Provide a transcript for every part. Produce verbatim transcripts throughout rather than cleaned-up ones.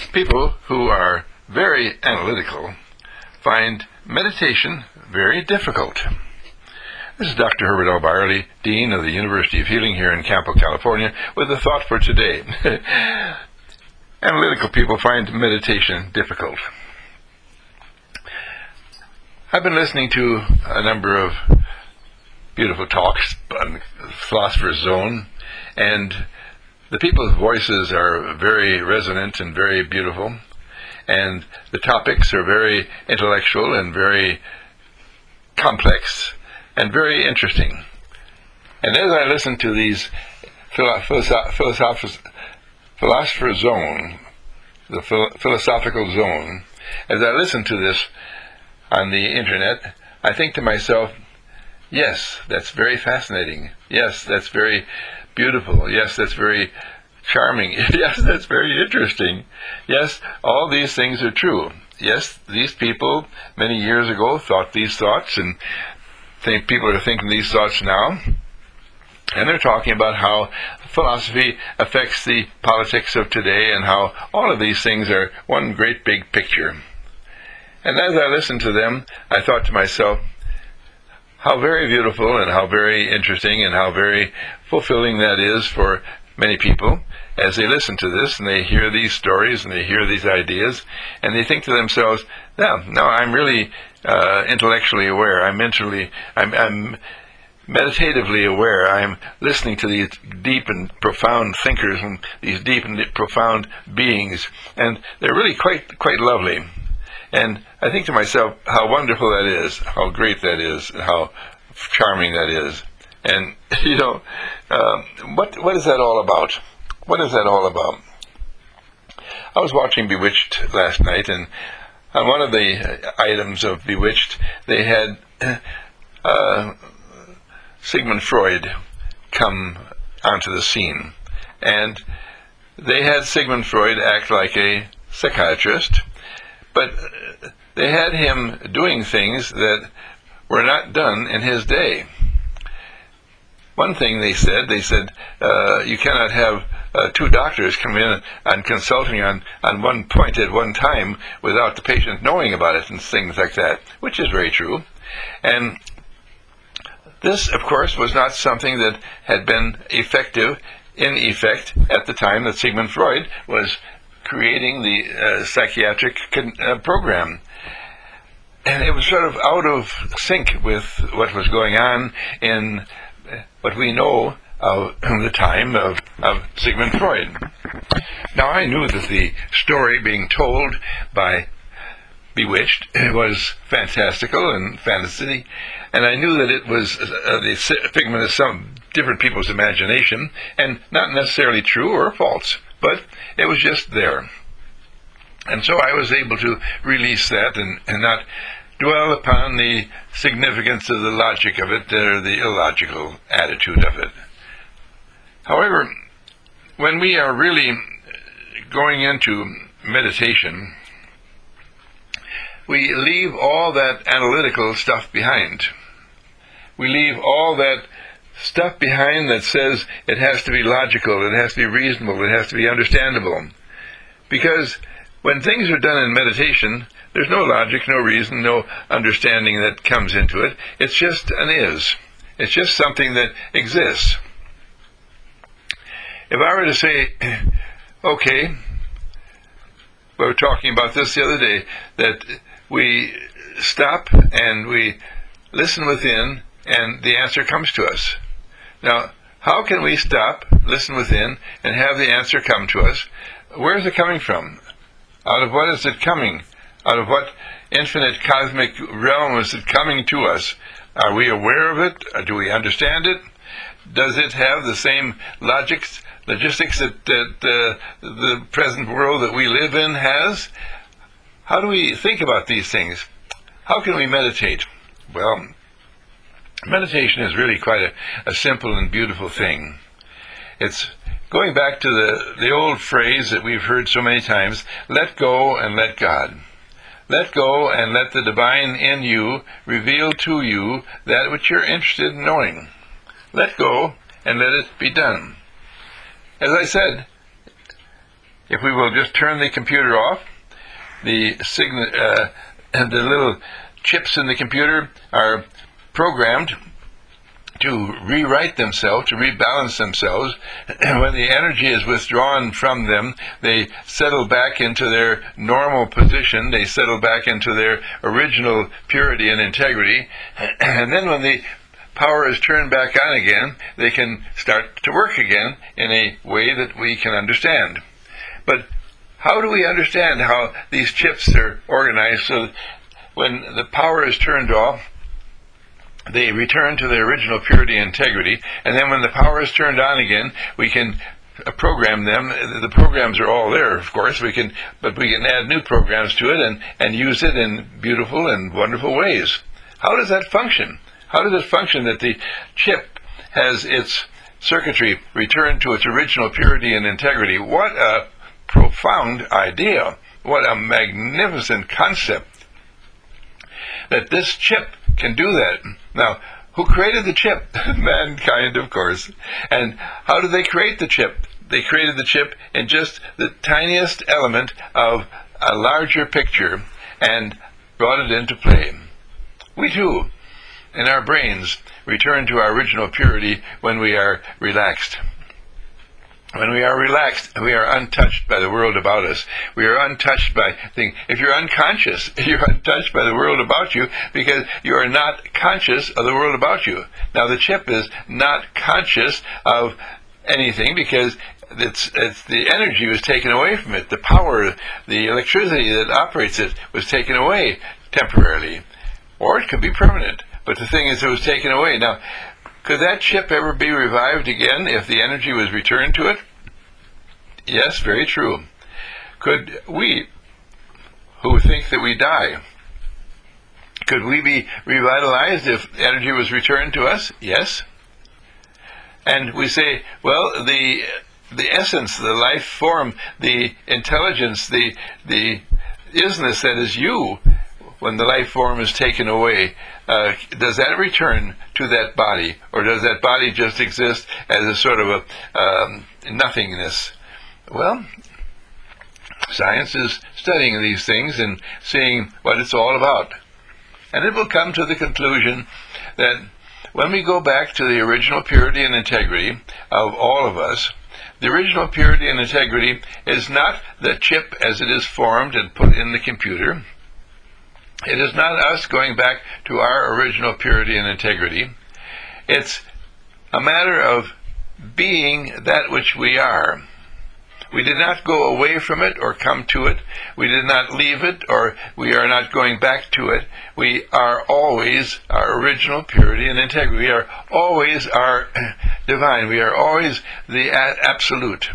People who are very analytical find meditation very difficult. This is Doctor Herbert L. Byerly, Dean of the University of Healing here in Campo, California, with a thought for today. Analytical people find meditation difficult. I've been listening to a number of beautiful talks on the Philosopher's Zone, and the people's voices are very resonant and very beautiful, and the topics are very intellectual and very complex and very interesting. And as I listen to these philosoph- philosoph- Philosopher's Zone, the phil- philosophical zone, as I listen to this on the internet, I think to myself, yes, that's very fascinating. Yes, that's very beautiful. Yes, that's very charming. Yes, that's very interesting. Yes, all these things are true. Yes, these people many years ago thought these thoughts, and think people are thinking these thoughts now. And they're talking about how philosophy affects the politics of today and how all of these things are one great big picture. And as I listened to them, I thought to myself, how very beautiful and how very interesting and how very fulfilling that is for many people as they listen to this and they hear these stories and they hear these ideas and they think to themselves, no, no, I'm really uh, intellectually aware. I'm mentally, I'm, I'm meditatively aware. I'm listening to these deep and profound thinkers and these deep and profound beings, and they're really quite quite lovely. And I think to myself, how wonderful that is, how great that is, how charming that is. And, you know, uh, what what is that all about? What is that all about? I was watching Bewitched last night, and on one of the items of Bewitched, they had uh, Sigmund Freud come onto the scene. And they had Sigmund Freud act like a psychiatrist, but they had him doing things that were not done in his day. One thing they said, they said, uh, you cannot have uh, two doctors come in and consulting on, on one point at one time without the patient knowing about it and things like that, which is very true. And this, of course, was not something that had been effective in effect at the time that Sigmund Freud was creating the uh, psychiatric con- uh, program. And it was sort of out of sync with what was going on in what we know of the time of, of Sigmund Freud. Now, I knew that the story being told by Bewitched was fantastical and fantasy, and I knew that it was uh, the figment of some different people's imagination, and not necessarily true or false, but it was just there. And so I was able to release that and, and not dwell upon the significance of the logic of it or the illogical attitude of it. However, when we are really going into meditation, we leave all that analytical stuff behind. We leave all that stuff behind that says it has to be logical, it has to be reasonable, it has to be understandable. Because when things are done in meditation, there's no logic, no reason, no understanding that comes into it. It's just an is. It's just something that exists. If I were to say, okay, we were talking about this the other day, that we stop and we listen within and the answer comes to us. Now, how can we stop, listen within, and have the answer come to us? Where is it coming from? Out of what is it coming? Out of what infinite cosmic realm is it coming to us? Are we aware of it? Do we understand it? Does it have the same logics, logistics that, that uh, the present world that we live in has? How do we think about these things? How can we meditate? Well, meditation is really quite a, a simple and beautiful thing. It's going back to the, the old phrase that we've heard so many times, let go and let God. Let go and let the divine in you reveal to you that which you're interested in knowing. Let go and let it be done. As I said, if we will just turn the computer off, the signal, uh, and the little chips in the computer are programmed to rewrite themselves, to rebalance themselves. When the energy is withdrawn from them, they settle back into their normal position. They settle back into their original purity and integrity. And then when the power is turned back on again, they can start to work again in a way that we can understand. But how do we understand how these chips are organized so that when the power is turned off, they return to their original purity and integrity, and then when the power is turned on again, we can uh, program them. The programs are all there, of course, we can, but we can add new programs to it and, and use it in beautiful and wonderful ways. How does that function? How does it function that the chip has its circuitry returned to its original purity and integrity? What a profound idea. What a magnificent concept that this chip can do that. Now, who created the chip? Mankind, of course. And how did they create the chip? They created the chip in just the tiniest element of a larger picture and brought it into play. We too, in our brains, return to our original purity when we are relaxed. When we are relaxed, we are untouched by the world about us. We are untouched by things. If you're unconscious, you're untouched by the world about you because you are not conscious of the world about you. Now, the chip is not conscious of anything because it's, it's the energy was taken away from it. The power, the electricity that operates it was taken away temporarily. Or it could be permanent. But the thing is, it was taken away. Now, could that chip ever be revived again if the energy was returned to it? Yes, very true. Could we, who think that we die, could we be revitalized if energy was returned to us? Yes. And we say, well, the the essence, the life form, the intelligence, the the isness that is you, when the life form is taken away, uh, does that return to that body, or does that body just exist as a sort of a um, nothingness? Well, science is studying these things and seeing what it's all about. And it will come to the conclusion that when we go back to the original purity and integrity of all of us, the original purity and integrity is not the chip as it is formed and put in the computer. It is not us going back to our original purity and integrity. It's a matter of being that which we are. We did not go away from it or come to it. We did not leave it, or we are not going back to it. We are always our original purity and integrity. We are always our divine. We are always the absolute.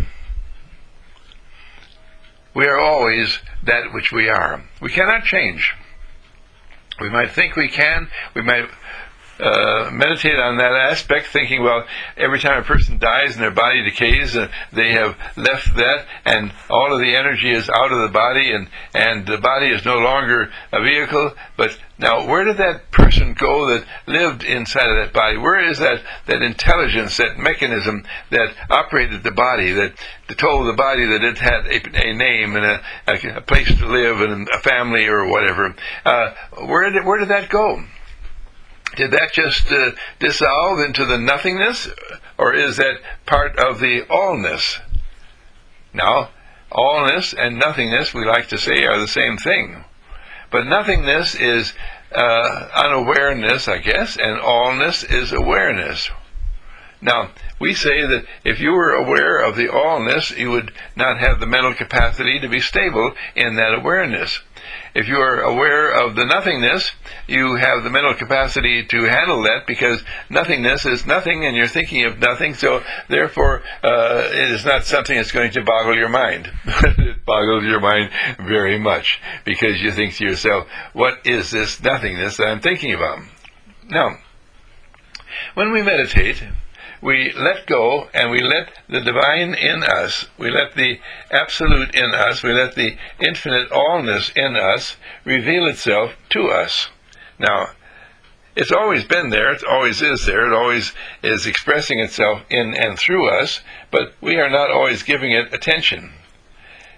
We are always that which we are. We cannot change. We might think we can. We might uh, meditate on that aspect, thinking, well, every time a person dies and their body decays, uh, they have left that, and all of the energy is out of the body, and, and the body is no longer a vehicle. But now, where did that person go that lived inside of that body? Where is that, that intelligence, that mechanism that operated the body, that, that told the body that it had a, a name and a, a, a place to live and a family or whatever? Uh, where did where did that go? Did that just uh, dissolve into the nothingness, or is that part of the allness? Now, allness and nothingness, we like to say, are the same thing. But nothingness is uh, unawareness, I guess, and allness is awareness. Now, we say that if you were aware of the allness, you would not have the mental capacity to be stable in that awareness. If you are aware of the nothingness, you have the mental capacity to handle that, because nothingness is nothing and you're thinking of nothing, so therefore uh, it is not something that's going to boggle your mind. It boggles your mind very much, because you think to yourself, what is this nothingness that I'm thinking about? Now, when we meditate, we let go and we let the divine in us, we let the absolute in us, we let the infinite allness in us reveal itself to us. Now, it's always been there, it always is there, it always is expressing itself in and through us, but we are not always giving it attention.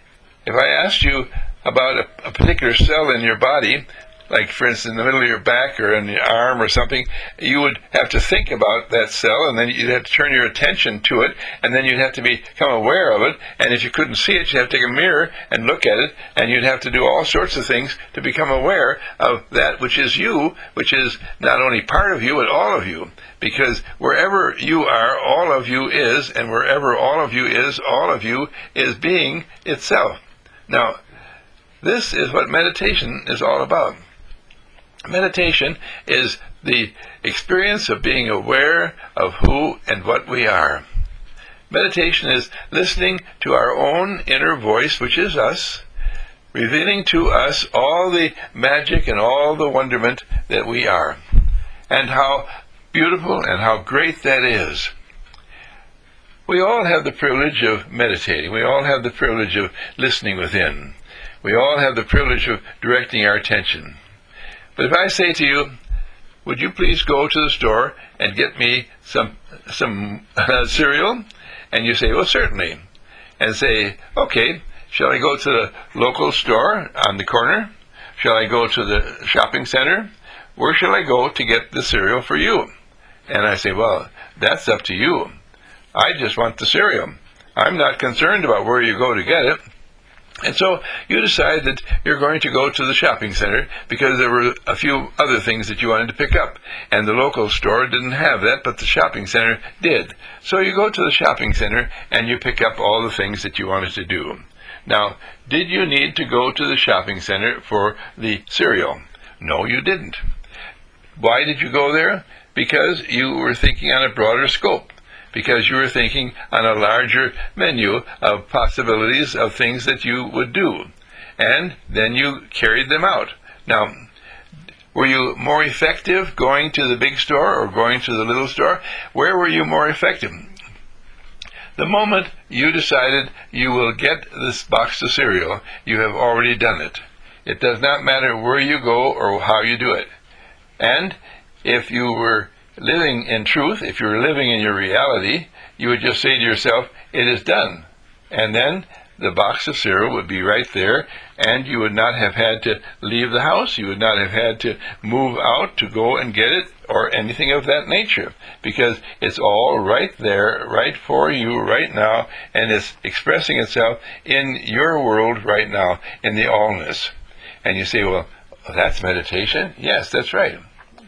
If I asked you about a, a particular cell in your body, like for instance in the middle of your back or in your arm or something, you would have to think about that cell, and then you'd have to turn your attention to it, and then you'd have to become aware of it, and if you couldn't see it, you'd have to take a mirror and look at it, and you'd have to do all sorts of things to become aware of that which is you, which is not only part of you, but all of you. Because wherever you are, all of you is, and wherever all of you is, all of you is being itself. Now, this is what meditation is all about. Meditation is the experience of being aware of who and what we are. Meditation is listening to our own inner voice, which is us, revealing to us all the magic and all the wonderment that we are, and how beautiful and how great that is. We all have the privilege of meditating. We all have the privilege of listening within. We all have the privilege of directing our attention. But if I say to you, would you please go to the store and get me some some uh, cereal? And you say, well, certainly. And say, okay, shall I go to the local store on the corner? Shall I go to the shopping center? Where shall I go to get the cereal for you? And I say, well, that's up to you. I just want the cereal. I'm not concerned about where you go to get it. And so you decide that you're going to go to the shopping center because there were a few other things that you wanted to pick up. And the local store didn't have that, but the shopping center did. So you go to the shopping center and you pick up all the things that you wanted to do. Now, did you need to go to the shopping center for the cereal? No, you didn't. Why did you go there? Because you were thinking on a broader scope. Because you were thinking on a larger menu of possibilities of things that you would do. And then you carried them out. Now, were you more effective going to the big store or going to the little store? Where were you more effective? The moment you decided you will get this box of cereal, you have already done it. It does not matter where you go or how you do it. And if you were living in truth, if you were living in your reality, you would just say to yourself, it is done. And then the box of cereal would be right there, and you would not have had to leave the house. You would not have had to move out to go and get it or anything of that nature, because it's all right there, right for you right now, and it's expressing itself in your world right now, in the allness. And you say, well, that's meditation? Yes, that's right.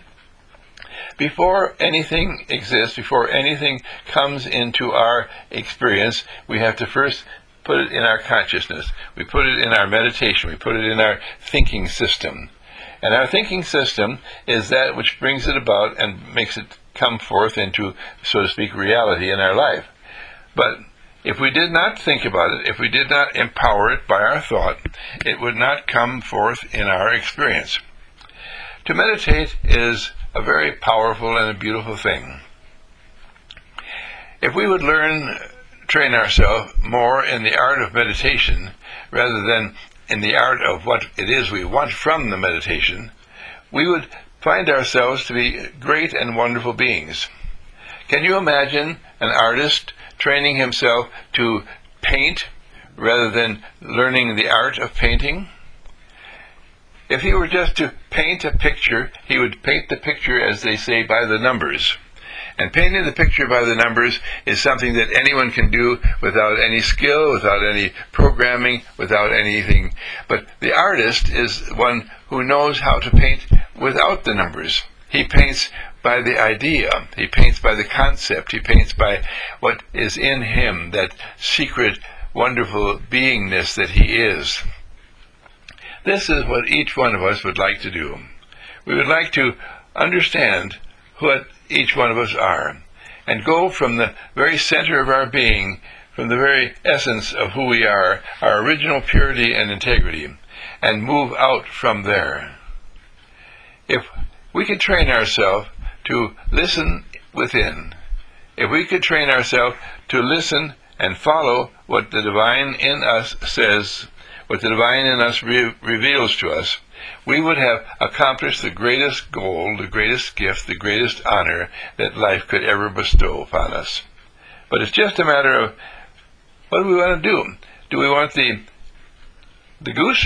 Before anything exists, before anything comes into our experience, we have to first put it in our consciousness. We put it in our meditation. We put it in our thinking system. And our thinking system is that which brings it about and makes it come forth into, so to speak, reality in our life. But if we did not think about it, if we did not empower it by our thought, it would not come forth in our experience. To meditate is a very powerful and a beautiful thing. If we would learn, train ourselves more in the art of meditation rather than in the art of what it is we want from the meditation, we would find ourselves to be great and wonderful beings. Can you imagine an artist training himself to paint rather than learning the art of painting? If he were just to paint a picture, he would paint the picture, as they say, by the numbers. And painting the picture by the numbers is something that anyone can do without any skill, without any programming, without anything. But the artist is one who knows how to paint without the numbers. He paints by the idea. He paints by the concept. He paints by what is in him, that secret, wonderful beingness that he is. This is what each one of us would like to do. We would like to understand what each one of us are and go from the very center of our being, from the very essence of who we are, our original purity and integrity, and move out from there. If we could train ourselves to listen within, if we could train ourselves to listen and follow what the divine in us says, what the divine in us re- reveals to us, we would have accomplished the greatest goal, the greatest gift, the greatest honor that life could ever bestow upon us. But it's just a matter of what do we want to do? Do we want the the goose?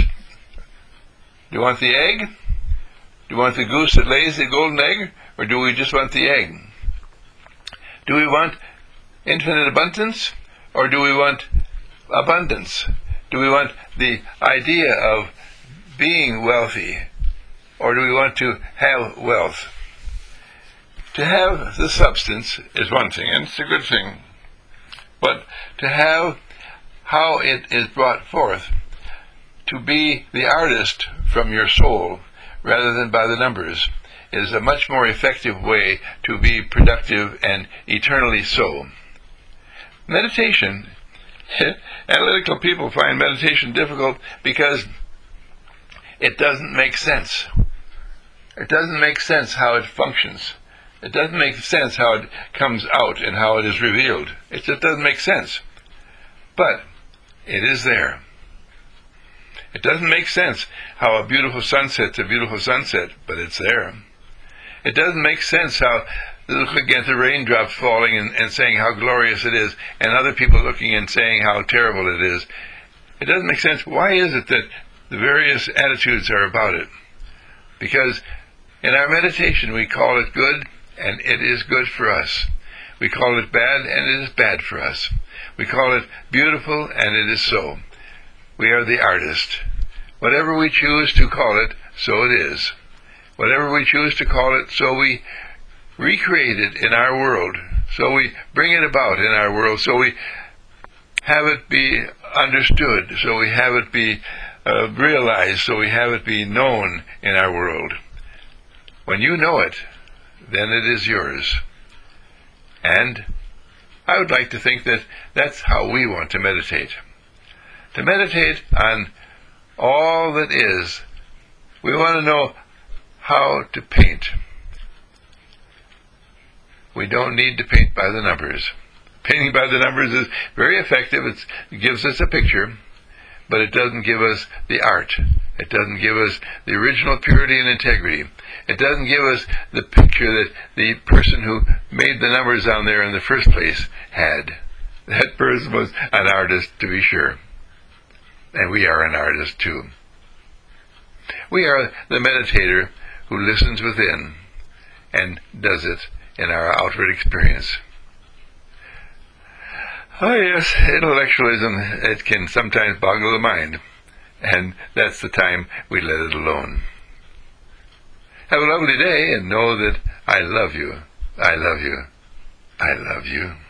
Do you want the egg? Do you want the goose that lays the golden egg? Or do we just want the egg? Do we want infinite abundance? Or do we want abundance? Do we want the idea of being wealthy? Or do we want to have wealth? To have the substance is one thing, and it's a good thing. But to have how it is brought forth, to be the artist from your soul rather than by the numbers, is a much more effective way to be productive and eternally so. Meditation, analytical people find meditation difficult because it doesn't make sense. It doesn't make sense how it functions. It doesn't make sense how it comes out and how it is revealed. It just doesn't make sense. But it is there. It doesn't make sense how a beautiful sunset's a beautiful sunset, but it's there. It doesn't make sense how looking at the raindrops falling and, and saying how glorious it is, and other people looking and saying how terrible it is. It doesn't make sense. Why is it that the various attitudes are about it? Because in our meditation we call it good, and it is good for us. We call it bad, and it is bad for us. We call it beautiful, and it is so. We are the artist. Whatever we choose to call it, so it is. Whatever we choose to call it, so we recreate it in our world. So we bring it about in our world. So we have it be understood. So we have it be uh, realized. So we have it be known in our world. When you know it, then it is yours. And I would like to think that that's how we want to meditate. To meditate on all that is. We want to know how to paint. We don't need to paint by the numbers. Painting by the numbers is very effective. It's, it gives us a picture, but it doesn't give us the art. It doesn't give us the original purity and integrity. It doesn't give us the picture that the person who made the numbers on there in the first place had. That person was an artist, to be sure. And we are an artist, too. We are the meditator who listens within and does it in our outward experience. Oh yes, intellectualism, it can sometimes boggle the mind, and that's the time we let it alone. Have a lovely day, and know that I love you, I love you, I love you.